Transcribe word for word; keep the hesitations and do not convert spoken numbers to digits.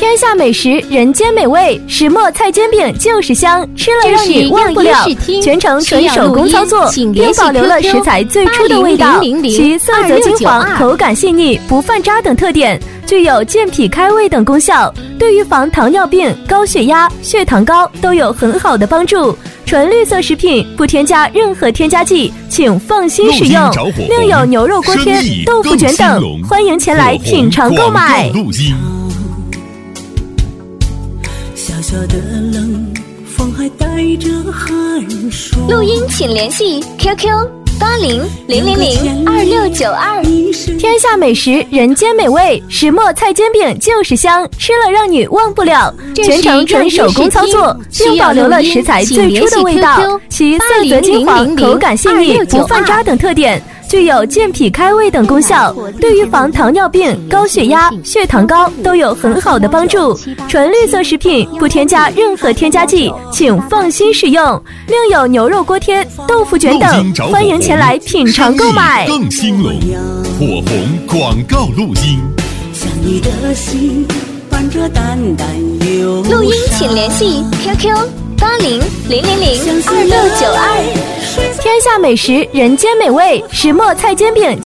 天下美食，人间美味，石磨菜煎饼就是香，吃了让你忘不了。全程纯手工操作，并保留了食材最初的味道，其色泽金黄、口感细腻、不泛渣等特点，具有健脾开胃等功效，对预防糖尿病、高血压、血糖高都有很好的帮助。纯绿色食品，不添加任何添加剂，请放心使用。另有牛肉锅贴、豆腐卷等，欢迎前来品尝购买。 小小的冷风还带着寒霜。 录音请联系 Q Q 八零零零零二六九二。 天下美食，人间美味，石磨菜煎饼就是香，吃了让你忘不了。全程纯手工操作，并保留了食材最初的味道，其色泽金黄、口感细腻、不泛渣等特点，具有健脾开胃等功效，对预防糖尿病、高血压、血糖高都有很好的帮助。纯绿色食品，不添加任何添加剂，请放心使用。另有牛肉锅贴、豆腐卷等，欢迎前来品尝购买。 更兴隆，火红广告录音。 像你的心伴着淡淡忧伤。 录音请联系 Q Q 八零零零零二六九二。 天下美食，人间美味，石磨菜煎饼